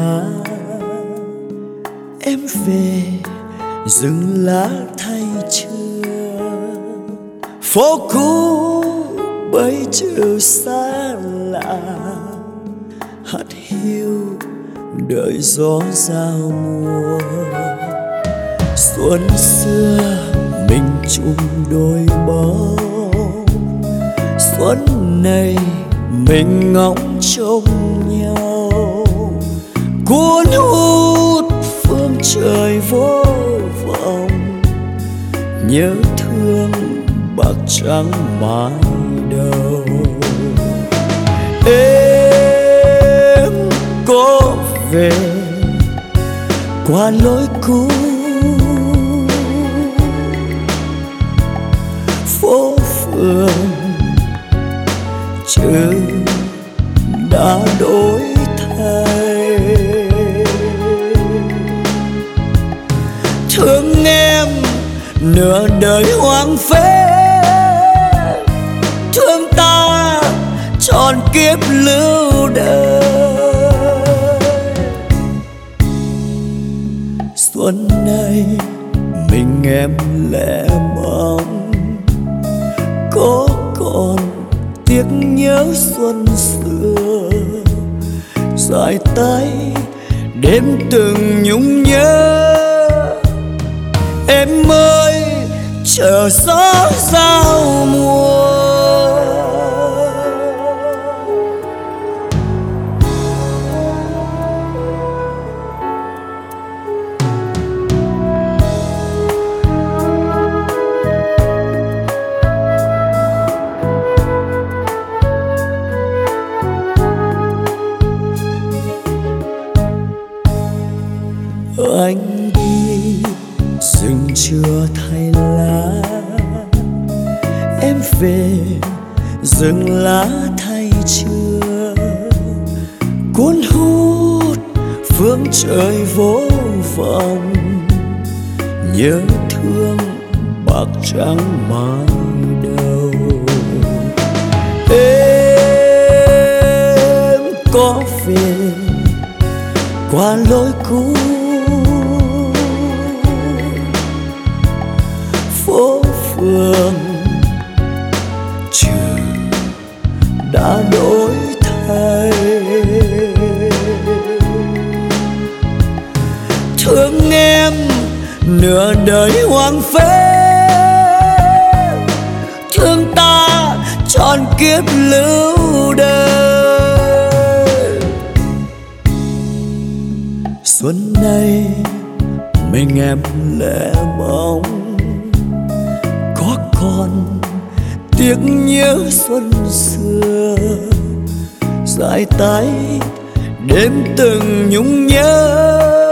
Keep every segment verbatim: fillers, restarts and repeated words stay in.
lá. Em về rừng lá thay chưa, phố cũ bây giờ xa lạ, hắt hiu đợi gió giao mùa. Xuân xưa mình chung đôi bó, xuân này mình ngóng trông nhau. Cuốn hút phương trời vô vọng, nhớ thương bạc trắng mái đầu. Em có về qua lối cũ, phố phường chữ đã đổi thay. Thương em nửa đời hoang phế, thương ta trọn kiếp lưu đời. Xuân này mình em lẻ mong, có còn tiếc nhớ xuân xưa. Dài tay đêm từng nhung nhớ, em ơi chờ gió giao mùa. Anh đi rừng chưa thay lá, em về rừng lá thay chưa. Cuốn hút phương trời vô vọng, nhớ thương bạc trắng mái đầu. Em có về qua lối cũ, phố phường trường đã đổi thay. Thương em nửa đời hoang phế, thương ta trọn kiếp lưu đời. Xuân này mình em lẻ mong, có còn tiếc nhớ xuân xưa. Dài tay đêm từng nhung nhớ,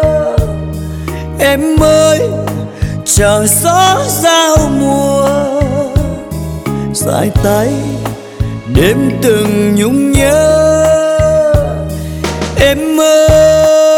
em ơi chờ gió giao mùa. Dài tay đêm từng nhung nhớ, em ơi